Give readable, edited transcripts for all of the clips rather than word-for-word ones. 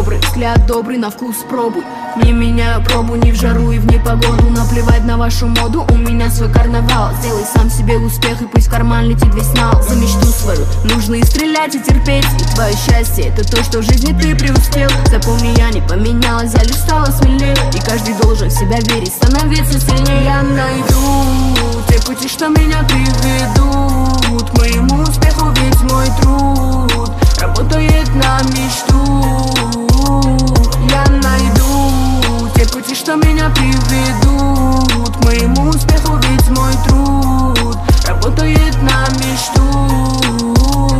добрый, взгляд добрый, на вкус пробуй. Не меняю пробу ни в жару и в непогоду. Наплевать на вашу моду, у меня свой карнавал. Сделай сам себе успех и пусть в карман летит весь нал. За мечту свою нужно и стрелять, и терпеть. И твое счастье — это то, что в жизни ты преуспел. Запомни, я не поменялась, я лишь стала смелее. И каждый должен в себя верить, становиться сильнее. Я найду те пути, что меня приведут к моему успеху, ведь мой труд работает на мечту. Я найду те пути, что меня приведут к моему успеху, ведь мой труд работает на мечту.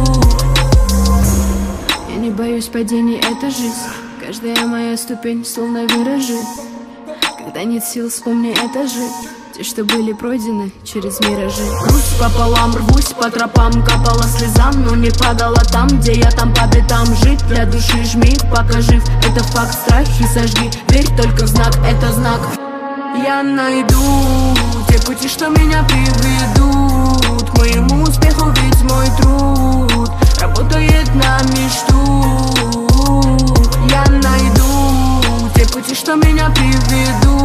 Я не боюсь падений, это жизнь. Каждая моя ступень словно виражи. Когда нет сил, вспомни, это же те, что были пройдены через миражи. Грусть пополам, рвусь по тропам, капала слезам, но не падала там, где я, там по пятам. Жить для души жми, пока жив, это факт. Страхи сожги, верь только в знак, это знак. Я найду те пути, что меня приведут к моему успеху, ведь мой труд работает на мечту. Я найду те пути, что меня приведут